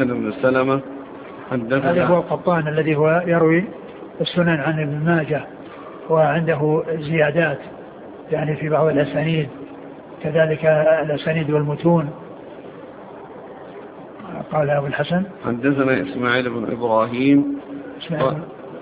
الحسن بن سلمة حدثنا. هذا هو القطان الذي هو يروي السنن عن ابن ماجه وعنده زيادات يعني في بعض الأسانيد، كذلك الأسانيد والمتون. قال أبو الحسن حدثنا إسماعيل بن إبراهيم. إسماعيل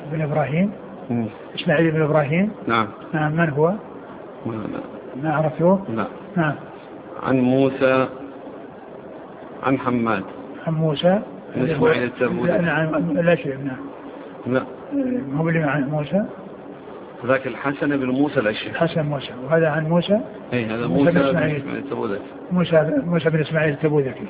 بن إبراهيم. نعم. من هو؟ ما عرفته. نعم. عن موسى عن حماد عن موسى إسماعيل التبوذكي. لا شيء. نعم. هو اللي عن موسى ذاك الحسن بن موسى الأشهر. حسن موسى، وهذا عن موسى. هذا موسى بن إسماعيل التبوذكي. موسى بن إسماعيل التبوذكي.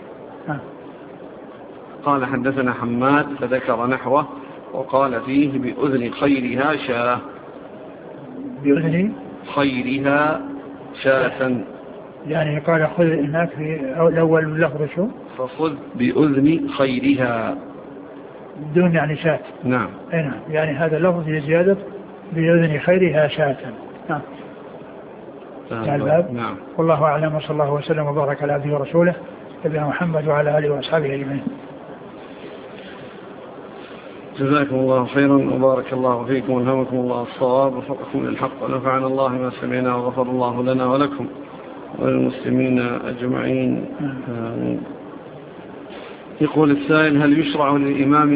قال حدثنا حماد فذكر نحوه وقال فيه بأذن خيرها شاة. بأذن خيرها شاة، يعني قال خذ هناك في الأول لفظ شو؟ فخذ بأذن خيرها بدون يعني شاة. نعم. نعم، يعني هذا اللفظ لزيادة بأذن خيرها شاة. نعم. نعم. والله أعلم، وصلى الله وسلم وبارك على عبده ورسوله نبينا محمد وعلى آله وأصحابه أجمعين. جزاكم الله خيرا وبارك الله فيكم والهمكم الله الصواب وفقكم للحق ونفعنا الله ما سمعنا وغفر الله لنا ولكم وللمسلمين أجمعين. يقول السائل: هل يشرع للإمام